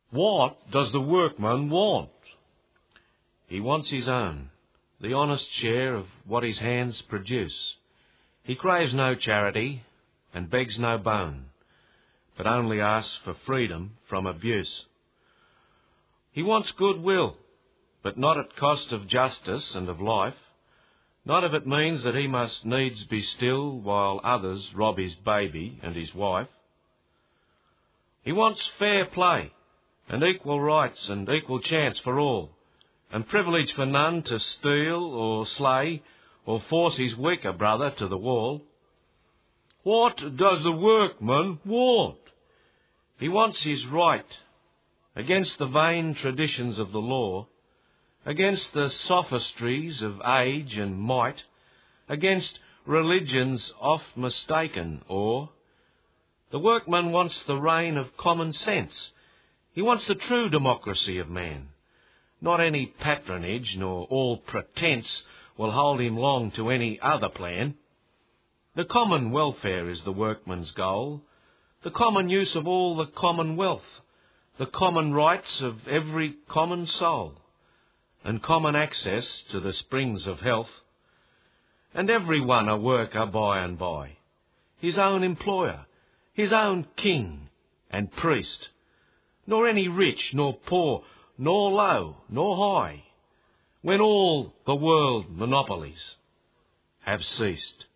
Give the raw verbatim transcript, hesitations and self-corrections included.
What does the workman want? He wants his own, the honest share of what his hands produce. He craves no charity and begs no bone, but only asks for freedom from abuse. He wants goodwill, but not at cost of justice and of life, not if it means that he must needs be still while others rob his baby and his wife. He wants fair play and equal rights and equal chance for all, and privilege for none to steal or slay or force his weaker brother to the wall. What does the workman want? He wants his right against the vain traditions of the law, against the sophistries of age and might, against religions oft mistaken, or the workman wants the reign of common sense. He wants the true democracy of man. Not any patronage nor all pretence will hold him long to any other plan. The common welfare is the workman's goal, the common use of all the common wealth, the common rights of every common soul, and common access to the springs of health, and every one a worker by and by, his own employer, his own king and priest, nor any rich nor poor, nor low nor high, when all the world monopolies have ceased.